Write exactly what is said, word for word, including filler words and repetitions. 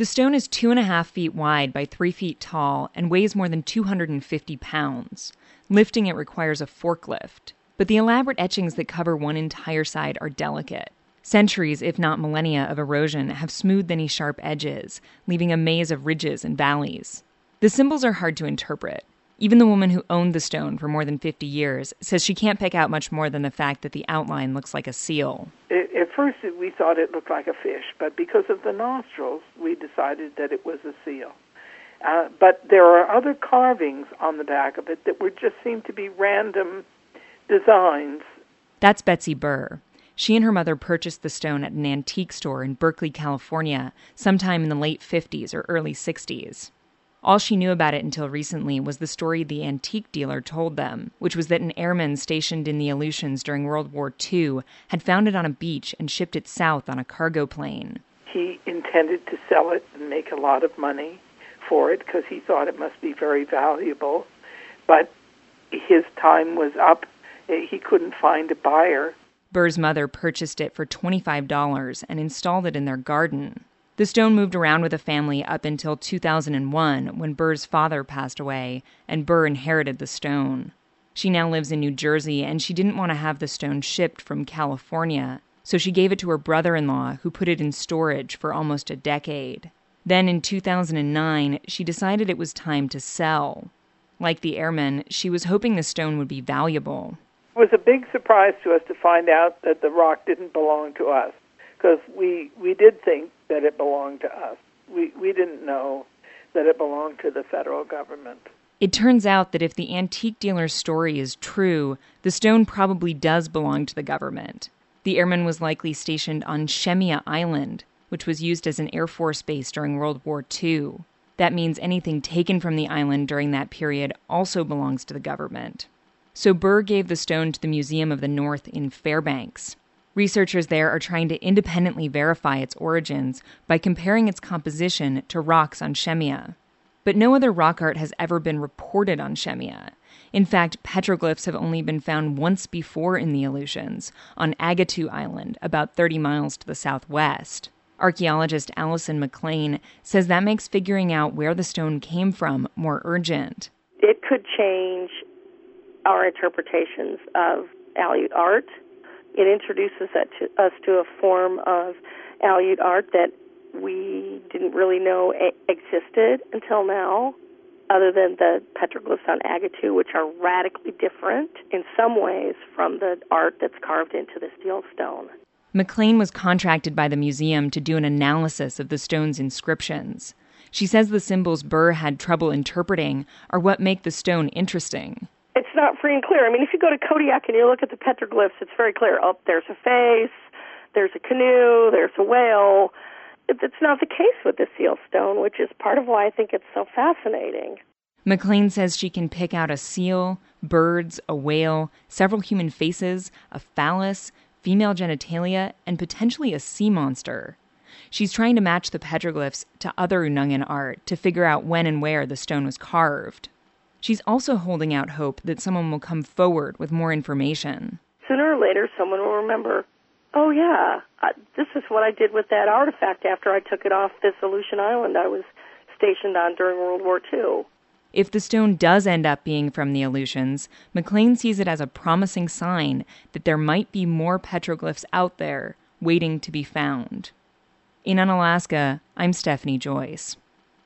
The stone is two and a half feet wide by three feet tall and weighs more than two hundred fifty pounds. Lifting it requires a forklift. But the elaborate etchings that cover one entire side are delicate. Centuries, if not millennia, of erosion have smoothed any sharp edges, leaving a maze of ridges and valleys. The symbols are hard to interpret. Even the woman who owned the stone for more than fifty years says she can't pick out much more than the fact that the outline looks like a seal. It, at first, we thought it looked like a fish, but because of the nostrils, we decided that it was a seal. Uh, but there are other carvings on the back of it that were just seemed to be random designs. That's Betsy Burr. She and her mother purchased the stone at an antique store in Berkeley, California, sometime in the late fifties or early sixties. All she knew about it until recently was the story the antique dealer told them, which was that an airman stationed in the Aleutians during World War Two had found it on a beach and shipped it south on a cargo plane. He intended to sell it and make a lot of money for it because he thought it must be very valuable, but his time was up. He couldn't find a buyer. Burr's mother purchased it for twenty-five dollars and installed it in their garden. The stone moved around with the family up until two thousand one, when Burr's father passed away, and Burr inherited the stone. She now lives in New Jersey, and she didn't want to have the stone shipped from California, so she gave it to her brother-in-law, who put it in storage for almost a decade. Then in two thousand nine, she decided it was time to sell. Like the airman, she was hoping the stone would be valuable. It was a big surprise to us to find out that the rock didn't belong to us, because we, we did think that it belonged to us. We, we didn't know that it belonged to the federal government. It turns out that if the antique dealer's story is true, the stone probably does belong to the government. The airman was likely stationed on Shemya Island, which was used as an Air Force base during World War Two. That means anything taken from the island during that period also belongs to the government. So Burr gave the stone to the Museum of the North in Fairbanks. Researchers there are trying to independently verify its origins by comparing its composition to rocks on Shemya. But no other rock art has ever been reported on Shemya. In fact, petroglyphs have only been found once before in the Aleutians, on Agatu Island, about thirty miles to the southwest. Archaeologist Allison McLean says that makes figuring out where the stone came from more urgent. It could change our interpretations of Aleut art. It introduces that to, us to a form of Aleut art that we didn't really know existed until now, other than the petroglyphs on Agatu, which are radically different in some ways from the art that's carved into the steel stone. McLean was contracted by the museum to do an analysis of the stone's inscriptions. She says the symbols Burr had trouble interpreting are what make the stone interesting. It's not free and clear. I mean, if you go to Kodiak and you look at the petroglyphs, it's very clear. Oh, there's a face, there's a canoe, there's a whale. It's not the case with the seal stone, which is part of why I think it's so fascinating. McLean says she can pick out a seal, birds, a whale, several human faces, a phallus, female genitalia, and potentially a sea monster. She's trying to match the petroglyphs to other Unangan art to figure out when and where the stone was carved. She's also holding out hope that someone will come forward with more information. Sooner or later, someone will remember, oh, yeah, I, this is what I did with that artifact after I took it off this Aleutian island I was stationed on during World War Two. If the stone does end up being from the Aleutians, McLean sees it as a promising sign that there might be more petroglyphs out there waiting to be found. In Unalaska, I'm Stephanie Joyce.